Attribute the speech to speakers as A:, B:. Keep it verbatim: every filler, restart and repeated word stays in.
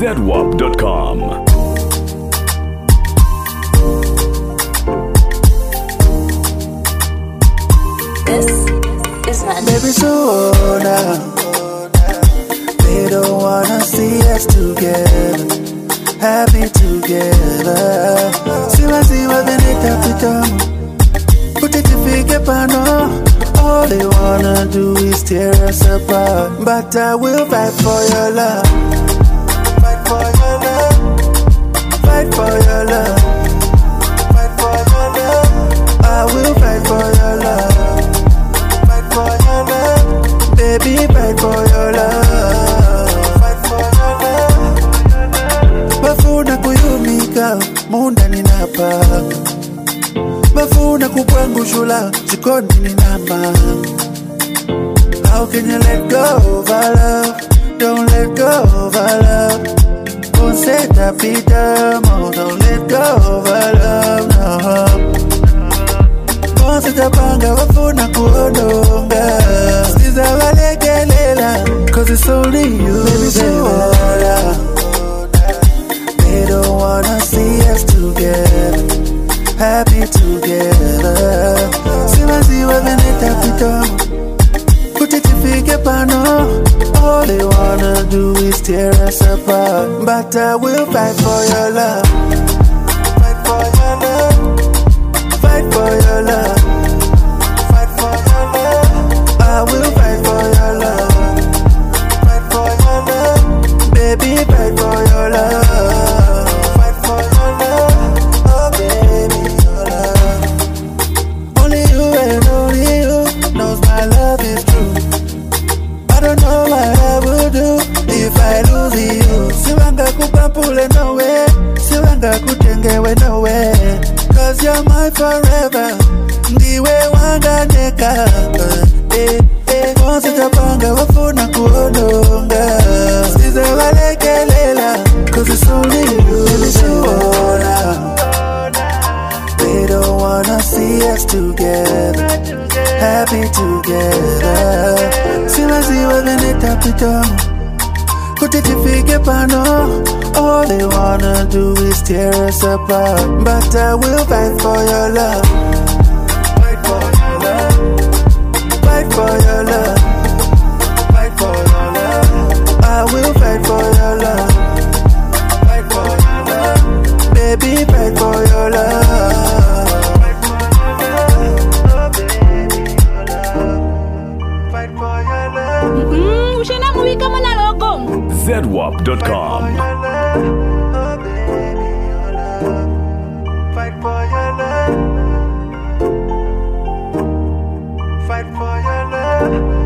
A: Z W A P dot com.
B: This is my
C: Baby, so now they don't wanna see us together, happy together. Siwa siwa venita pitamo, kutitifike pano. All they wanna do is tear us apart, but I will fight for your love, fight for your love, fight for your love, fight for your love. I will fight for your love, fight for your love, baby, fight for your love, fight for your love. Bafuna kuyumika, munda ninapa. Bafuna kupwangushula, jikoni ninama. How can you let go of our love? Don't let go of our love. Don't say that Peter, don't let go of our love, no. Once tapanga wafuna kuodonga, siza walekelela, cause it's only you, baby, baby. They don't wanna see us together, happy together. Siwa siwa veneta pitamo, kutitifike pano. All they wanna do is tear us apart, but I will fight for your love, fight for your love, fight for your love, fight for your love. I will fight for your love, fight for your love, baby, fight for your love, fight for your love, oh baby, your love. Only you and only you knows my love is true. I don't know what I would do if I lose you. Siwanga kupapule no way, siwanga kutengewe no way. Cause you're my forever, ndiwe wanga neka. Eh, eh, once tapanga wafuna kuodonga, siza walekelela, cause it's only you, baby, so they don't wanna see us together, happy together. Siwa siwa veneta pitamo, kutitifike pano. All they wanna do is tear us apart, but I will fight for your love, fight for your love, fight for your love, fight for your love. I will fight for your love, fight for your love, baby, fight for your love, fight for your love, oh baby, your love, fight for your love.
B: Mm, ushena movie kama na logo.
A: Z W A P dot com.
C: Oh baby, your love, fight for your love, fight for your love.